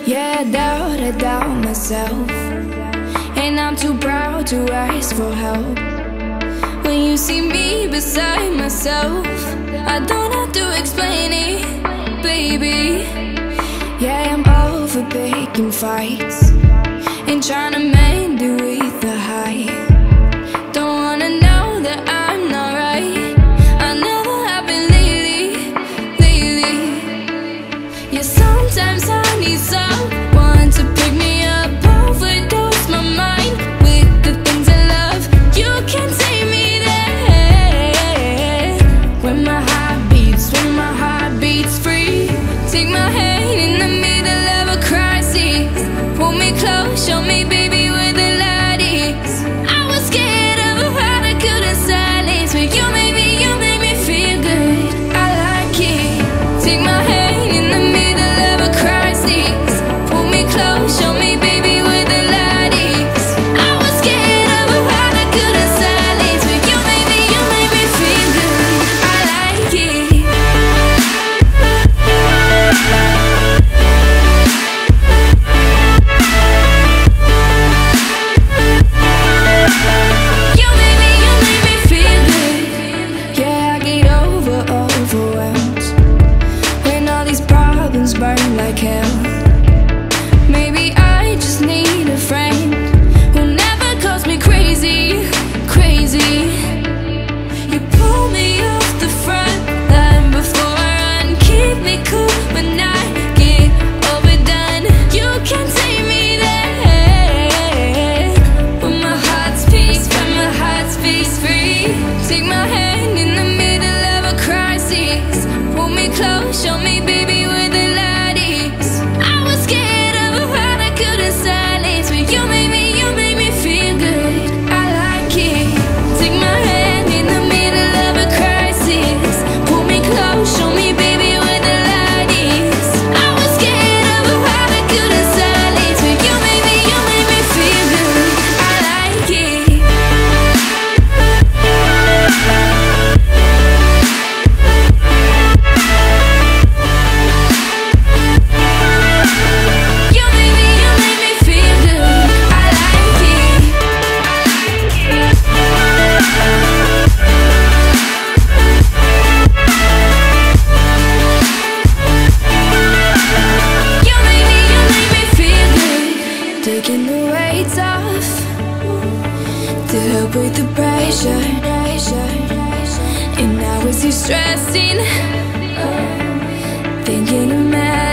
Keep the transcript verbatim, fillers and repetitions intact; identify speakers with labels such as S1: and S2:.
S1: Yeah, I doubt, I doubt myself, and I'm too proud to ask for help. When you see me beside myself, I don't have to explain it, baby. Yeah, I'm over picking fights and trying to mend it with the high. Don't wanna know that I'm not right. I never have been lately, lately. Yeah, sometimes I need someone to pick me up, overdose my mind with the things I love. You can take me there when my heart beats, when my heart beats free. Take my hand in the middle of a crisis, pull me close, show me, baby, where the light is. I was scared of how I couldn't silence, but you made me, you made me feel good. I like it. Take my hand in the middle of a crisis, pull me close, show me, baby, where the light is. I was scared of how I couldn't silence, but you made me, you made me feel good. I like it. You made me, you made me feel good. Yeah, I get over, overwhelmed when all these problems burn like hell. Maybe I just need a friend who never calls me crazy, crazy. You pull me off the front line before I run, keep me cool when I get overdone. You can take me there when my heart's peace, when my heart's peace free. Take my hand in the middle of a crisis, pull me close, show me, baby, where the light is. I was scared of how I couldn't silence, but you made me, you made me feel good. I like it. Take my hand in the middle of a crisis, pull me close, show me, baby, where the light is. I was scared of how I couldn't silence, but you made me, you made me feel good. I like it. You made me, you made me feel good. I like it. You made me, you made me feel good. Taking the weight off to help with the pressure, and now it's you stressing, thinking of me.